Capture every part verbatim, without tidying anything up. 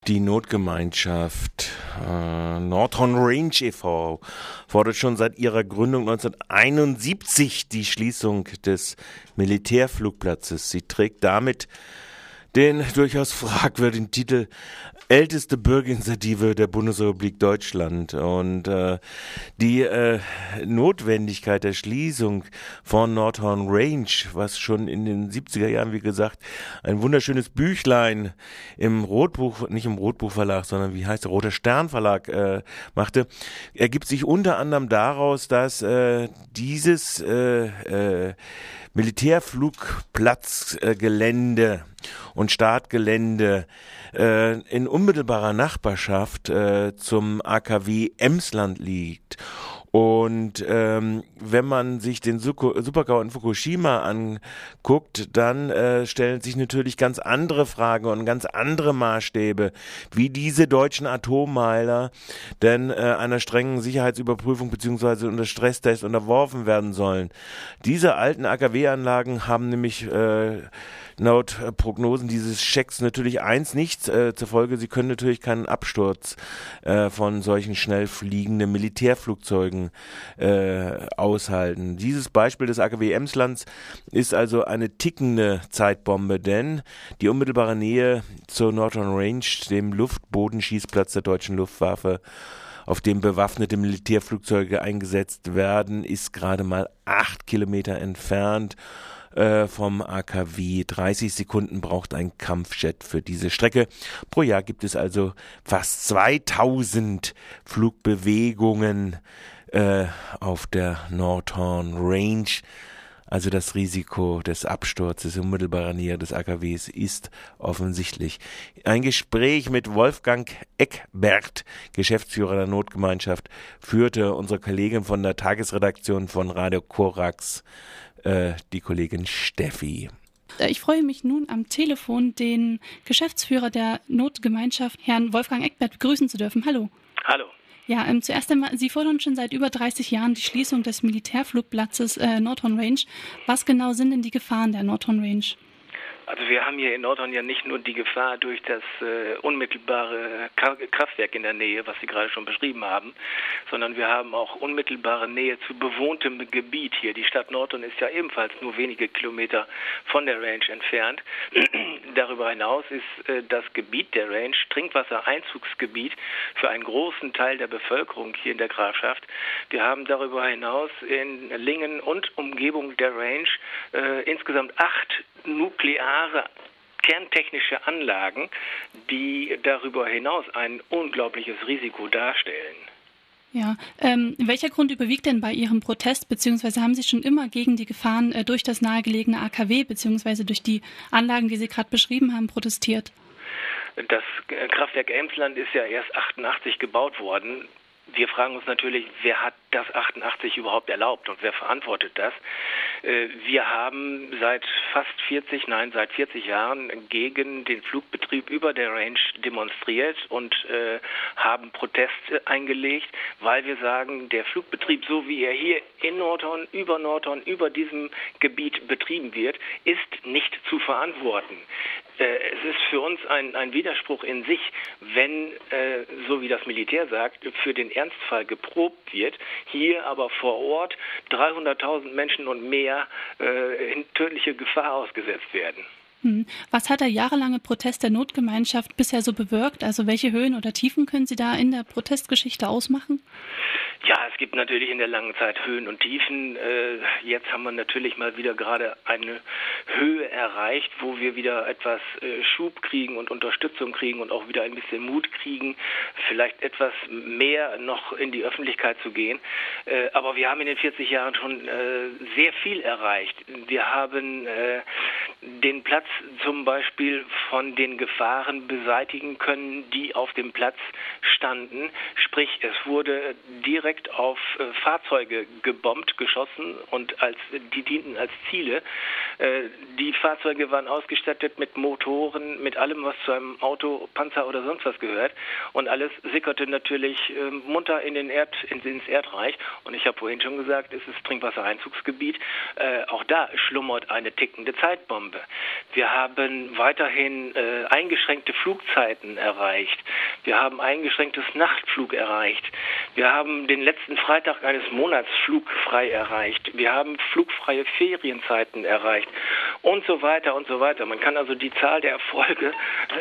Die Notgemeinschaft äh, Nordhorn Range e V fordert schon seit ihrer Gründung neunzehnhunderteinundsiebzig die Schließung des Militärflugplatzes. Sie trägt damit den durchaus fragwürdigen Titel älteste Bürgerinitiative der Bundesrepublik Deutschland. Und äh, die äh, Notwendigkeit der Schließung von Nordhorn Range, was schon in den siebziger Jahren, wie gesagt, ein wunderschönes Büchlein im Rotbuch, nicht im Rotbuchverlag, sondern wie heißt der, Roter Stern Verlag äh, machte, ergibt sich unter anderem daraus, dass äh, dieses äh, äh, Militärflugplatzgelände äh, und Startgelände äh, in unmittelbarer Nachbarschaft äh, zum A K W Emsland liegt. Und ähm, wenn man sich den Supergau in Fukushima anguckt, dann äh, stellen sich natürlich ganz andere Fragen und ganz andere Maßstäbe, wie diese deutschen Atommeiler denn äh, einer strengen Sicherheitsüberprüfung beziehungsweise unter Stresstest unterworfen werden sollen. Diese alten A K W-Anlagen haben nämlich äh, laut Prognosen dieses Schecks natürlich eins nicht äh, zur Folge, sie können natürlich keinen Absturz äh, von solchen schnell fliegenden Militärflugzeugen äh, aushalten. Dieses Beispiel des A K W Emslands ist also eine tickende Zeitbombe, denn die unmittelbare Nähe zur Nordhorn Range, dem Luftbodenschießplatz der deutschen Luftwaffe, auf dem bewaffnete Militärflugzeuge eingesetzt werden, ist gerade mal acht Kilometer entfernt vom A K W. dreißig Sekunden braucht ein Kampfjet für diese Strecke. Pro Jahr gibt es also fast zweitausend Flugbewegungen äh, auf der Nordhorn Range. Also das Risiko des Absturzes in unmittelbarer Nähe des A K Ws ist offensichtlich. Ein Gespräch mit Wolfgang Eckbert, Geschäftsführer der Notgemeinschaft, führte unsere Kollegin von der Tagesredaktion von Radio Korax, äh, die Kollegin Steffi. Ich freue mich nun am Telefon, den Geschäftsführer der Notgemeinschaft, Herrn Wolfgang Eckbert, begrüßen zu dürfen. Hallo. Hallo. Ja, ähm, zuerst einmal, Sie fordern schon seit über dreißig Jahren die Schließung des Militärflugplatzes äh, Nordhorn Range. Was genau sind denn die Gefahren der Nordhorn Range? Also wir haben hier in Nordhorn ja nicht nur die Gefahr durch das äh, unmittelbare Kraftwerk in der Nähe, was Sie gerade schon beschrieben haben, sondern wir haben auch unmittelbare Nähe zu bewohntem Gebiet hier. Die Stadt Nordhorn ist ja ebenfalls nur wenige Kilometer von der Range entfernt. Darüber hinaus ist äh, das Gebiet der Range Trinkwassereinzugsgebiet für einen großen Teil der Bevölkerung hier in der Grafschaft. Wir haben darüber hinaus in Lingen und Umgebung der Range äh, insgesamt acht nukleare kerntechnische Anlagen, die darüber hinaus ein unglaubliches Risiko darstellen. Ja, ähm, welcher Grund überwiegt denn bei Ihrem Protest, beziehungsweise haben Sie schon immer gegen die Gefahren äh, durch das nahegelegene A K W, beziehungsweise durch die Anlagen, die Sie gerade beschrieben haben, protestiert? Das Kraftwerk Emsland ist ja erst achtundachtzig gebaut worden. Wir fragen uns natürlich, wer hat das achtundachtzig überhaupt erlaubt und wer verantwortet das? Wir haben seit fast vierzig, nein, seit vierzig Jahren gegen den Flugbetrieb über der Range demonstriert und äh, haben Protest eingelegt, weil wir sagen, der Flugbetrieb, so wie er hier in Nordhorn, über Nordhorn, über diesem Gebiet betrieben wird, ist nicht zu verantworten. Es ist für uns ein, ein Widerspruch in sich, wenn, äh, so wie das Militär sagt, für den Ernstfall geprobt wird, hier aber vor Ort dreihunderttausend Menschen und mehr äh, in tödliche Gefahr ausgesetzt werden. Hm. Was hat der jahrelange Protest der Notgemeinschaft bisher so bewirkt? Also welche Höhen oder Tiefen können Sie da in der Protestgeschichte ausmachen? Ja, es gibt natürlich in der langen Zeit Höhen und Tiefen. Äh, jetzt haben wir natürlich mal wieder gerade eine Höhe erreicht, wo wir wieder etwas äh, Schub kriegen und Unterstützung kriegen und auch wieder ein bisschen Mut kriegen, vielleicht etwas mehr noch in die Öffentlichkeit zu gehen. Äh, aber wir haben in den vierzig Jahren schon äh, sehr viel erreicht. Wir haben äh, den Platz zum Beispiel von den Gefahren beseitigen können, die auf dem Platz standen. Sprich, es wurde direkt auf äh, Fahrzeuge gebombt, geschossen und als die dienten als Ziele. Äh, die Fahrzeuge waren ausgestattet mit Motoren, mit allem, was zu einem Auto, Panzer oder sonst was gehört. Und alles sickerte natürlich äh, munter in den Erd, in, ins Erdreich. Und ich habe vorhin schon gesagt, es ist Trinkwassereinzugsgebiet. Äh, auch da schlummert eine tickende Zeitbombe. Wir Wir haben weiterhin äh, eingeschränkte Flugzeiten erreicht. Wir haben eingeschränktes Nachtflug erreicht. Wir haben den letzten Freitag eines Monats flugfrei erreicht. Wir haben flugfreie Ferienzeiten erreicht und so weiter und so weiter. Man kann also die Zahl der Erfolge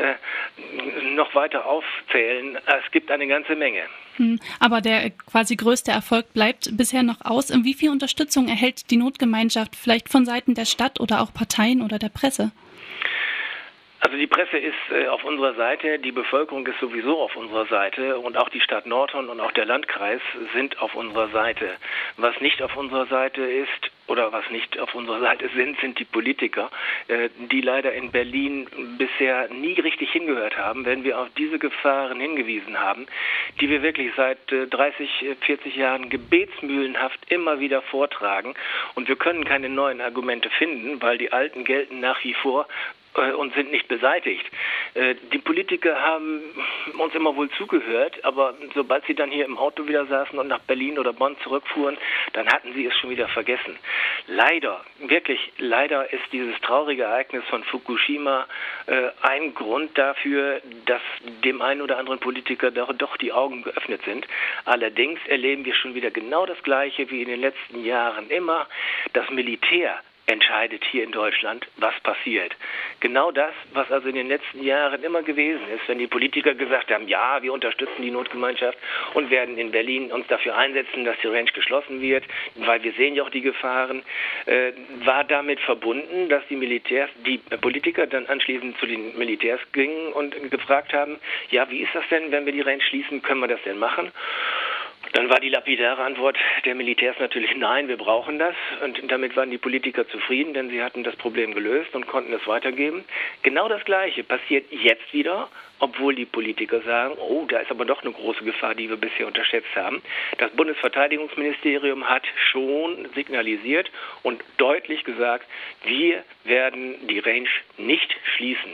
äh, noch weiter aufzählen. Es gibt eine ganze Menge. Aber der quasi größte Erfolg bleibt bisher noch aus. Wie viel Unterstützung erhält die Notgemeinschaft vielleicht von Seiten der Stadt oder auch Parteien oder der Presse? Also die Presse ist äh, auf unserer Seite, die Bevölkerung ist sowieso auf unserer Seite und auch die Stadt Nordhorn und auch der Landkreis sind auf unserer Seite. Was nicht auf unserer Seite ist oder was nicht auf unserer Seite sind, sind die Politiker, äh, die leider in Berlin bisher nie richtig hingehört haben, wenn wir auf diese Gefahren hingewiesen haben, die wir wirklich seit äh, dreißig, vierzig Jahren gebetsmühlenhaft immer wieder vortragen. Und wir können keine neuen Argumente finden, weil die alten gelten nach wie vor und sind nicht beseitigt. Die Politiker haben uns immer wohl zugehört, aber sobald sie dann hier im Auto wieder saßen und nach Berlin oder Bonn zurückfuhren, dann hatten sie es schon wieder vergessen. Leider, wirklich leider ist dieses traurige Ereignis von Fukushima äh, ein Grund dafür, dass dem einen oder anderen Politiker doch, doch die Augen geöffnet sind. Allerdings erleben wir schon wieder genau das Gleiche wie in den letzten Jahren immer. Das Militär entscheidet hier in Deutschland, was passiert. Genau das, was also in den letzten Jahren immer gewesen ist, wenn die Politiker gesagt haben, ja, wir unterstützen die Notgemeinschaft und werden in Berlin uns dafür einsetzen, dass die Range geschlossen wird, weil wir sehen ja auch die Gefahren, äh, war damit verbunden, dass die Militärs, die Politiker dann anschließend zu den Militärs gingen und gefragt haben, ja, wie ist das denn, wenn wir die Range schließen, können wir das denn machen? Dann war die lapidare Antwort der Militärs natürlich, nein, wir brauchen das. Und damit waren die Politiker zufrieden, denn sie hatten das Problem gelöst und konnten es weitergeben. Genau das Gleiche passiert jetzt wieder, obwohl die Politiker sagen, oh, da ist aber doch eine große Gefahr, die wir bisher unterschätzt haben. Das Bundesverteidigungsministerium hat schon signalisiert und deutlich gesagt, wir werden die Range nicht schließen.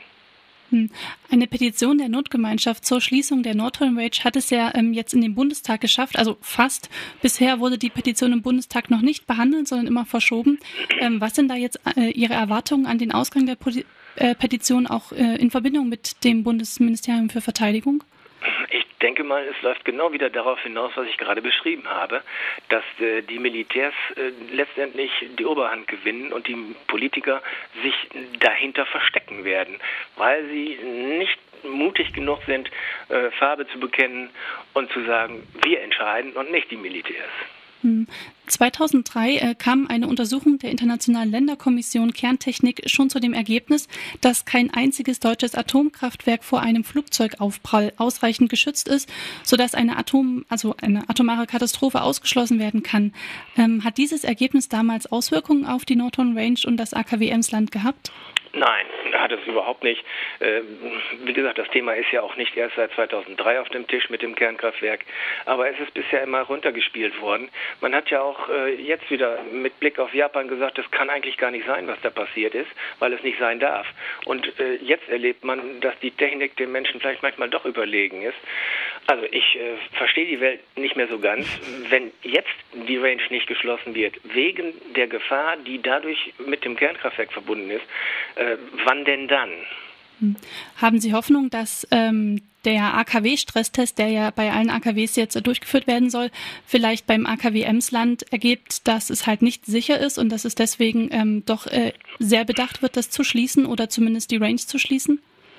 Eine Petition der Notgemeinschaft zur Schließung der Nordhorn Range hat es ja ähm, jetzt in den Bundestag geschafft, also fast. Bisher wurde die Petition im Bundestag noch nicht behandelt, sondern immer verschoben. Ähm, was sind da jetzt äh, Ihre Erwartungen an den Ausgang der Poli- äh, Petition auch äh, in Verbindung mit dem Bundesministerium für Verteidigung? Ich denke mal, es läuft genau wieder darauf hinaus, was ich gerade beschrieben habe, dass äh, die Militärs äh, letztendlich die Oberhand gewinnen und die Politiker sich dahinter verstecken werden, weil sie nicht mutig genug sind, äh, Farbe zu bekennen und zu sagen, wir entscheiden und nicht die Militärs. zweitausenddrei äh, kam eine Untersuchung der Internationalen Länderkommission Kerntechnik schon zu dem Ergebnis, dass kein einziges deutsches Atomkraftwerk vor einem Flugzeugaufprall ausreichend geschützt ist, sodass eine Atom, also eine atomare Katastrophe ausgeschlossen werden kann. Ähm, hat dieses Ergebnis damals Auswirkungen auf die Nordhorn Range und das A K W Emsland gehabt? Nein, hat es überhaupt nicht. Wie gesagt, das Thema ist ja auch nicht erst seit zweitausenddrei auf dem Tisch mit dem Kernkraftwerk, aber es ist bisher immer runtergespielt worden. Man hat ja auch jetzt wieder mit Blick auf Japan gesagt, das kann eigentlich gar nicht sein, was da passiert ist, weil es nicht sein darf. Und jetzt erlebt man, dass die Technik den Menschen vielleicht manchmal doch überlegen ist. Also ich äh, verstehe die Welt nicht mehr so ganz. Wenn jetzt die Range nicht geschlossen wird, wegen der Gefahr, die dadurch mit dem Kernkraftwerk verbunden ist, äh, wann denn dann? Haben Sie Hoffnung, dass ähm, der A K W-Stresstest, der ja bei allen A K Ws jetzt äh, durchgeführt werden soll, vielleicht beim A K W Emsland ergibt, dass es halt nicht sicher ist und dass es deswegen ähm, doch äh, sehr bedacht wird, das zu schließen oder zumindest die Range zu schließen?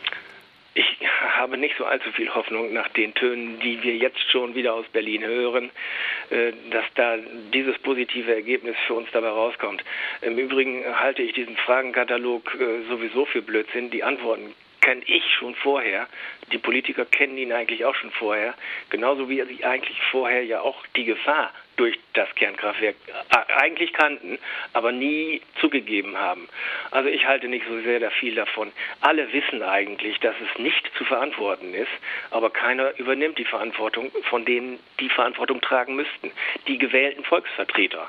Ich habe nicht so allzu viel Hoffnung nach den Tönen, die wir jetzt schon wieder aus Berlin hören, dass da dieses positive Ergebnis für uns dabei rauskommt. Im Übrigen halte ich diesen Fragenkatalog sowieso für Blödsinn. Die Antworten kenne ich schon vorher. Die Politiker kennen ihn eigentlich auch schon vorher. Genauso wie sie eigentlich vorher ja auch die Gefahr durch das Kernkraftwerk eigentlich kannten, aber nie zugegeben haben. Also ich halte nicht so sehr viel davon. Alle wissen eigentlich, dass es nicht zu verantworten ist, aber keiner übernimmt die Verantwortung, von denen die Verantwortung tragen müssten. Die gewählten Volksvertreter.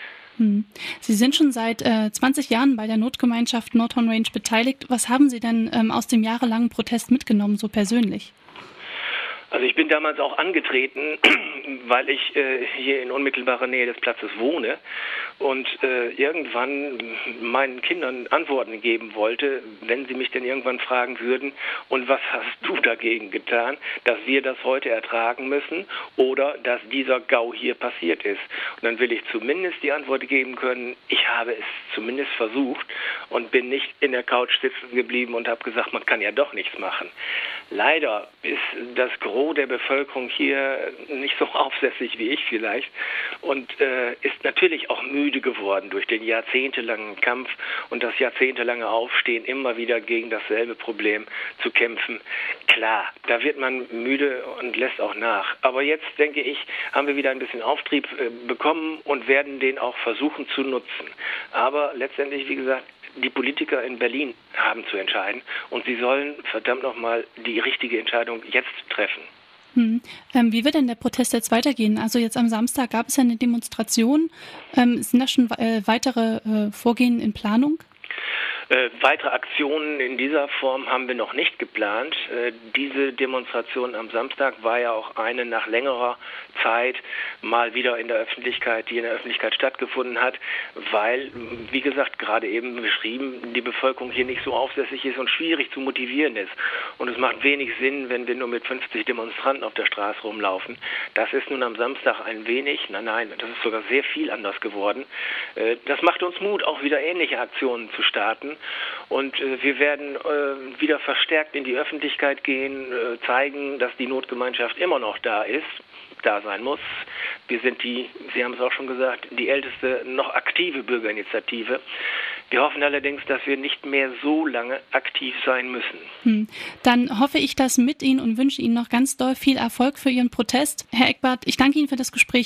Sie sind schon seit äh, zwanzig Jahren bei der Notgemeinschaft Nordhorn Range beteiligt. Was haben Sie denn ähm, aus dem jahrelangen Protest mitgenommen, so persönlich? Also ich bin damals auch angetreten, weil ich äh, hier in unmittelbarer Nähe des Platzes wohne und äh, irgendwann meinen Kindern Antworten geben wollte, wenn sie mich denn irgendwann fragen würden, und was hast du dagegen getan, dass wir das heute ertragen müssen oder dass dieser GAU hier passiert ist. Und dann will ich zumindest die Antwort geben können, ich habe es zumindest versucht und bin nicht in der Couch sitzen geblieben und habe gesagt, man kann ja doch nichts machen. Leider ist das Gros der Bevölkerung hier nicht so aufsässig wie ich vielleicht und äh, ist natürlich auch müde geworden durch den jahrzehntelangen Kampf und das jahrzehntelange Aufstehen, immer wieder gegen dasselbe Problem zu kämpfen. Klar, da wird man müde und lässt auch nach. Aber jetzt, denke ich, haben wir wieder ein bisschen Auftrieb äh, bekommen und werden den auch versuchen zu nutzen. Aber letztendlich, wie gesagt, die Politiker in Berlin haben zu entscheiden und sie sollen verdammt nochmal die richtige Entscheidung jetzt treffen. Hm. Ähm, wie wird denn der Protest jetzt weitergehen? Also jetzt am Samstag gab es ja eine Demonstration. Ähm, sind da schon äh, weitere äh, Vorgehen in Planung? Äh, weitere Aktionen in dieser Form haben wir noch nicht geplant. Äh, diese Demonstration am Samstag war ja auch eine nach längerer Zeit mal wieder in der Öffentlichkeit, die in der Öffentlichkeit stattgefunden hat, weil, wie gesagt, gerade eben beschrieben, die Bevölkerung hier nicht so aufsässig ist und schwierig zu motivieren ist. Und es macht wenig Sinn, wenn wir nur mit fünfzig Demonstranten auf der Straße rumlaufen. Das ist nun am Samstag ein wenig, nein, nein, das ist sogar sehr viel anders geworden. Äh, das macht uns Mut, auch wieder ähnliche Aktionen zu starten. Und äh, wir werden äh, wieder verstärkt in die Öffentlichkeit gehen, äh, zeigen, dass die Notgemeinschaft immer noch da ist, da sein muss. Wir sind die, Sie haben es auch schon gesagt, die älteste noch aktive Bürgerinitiative. Wir hoffen allerdings, dass wir nicht mehr so lange aktiv sein müssen. Hm. Dann hoffe ich das mit Ihnen und wünsche Ihnen noch ganz doll viel Erfolg für Ihren Protest. Herr Eckbarth, ich danke Ihnen für das Gespräch.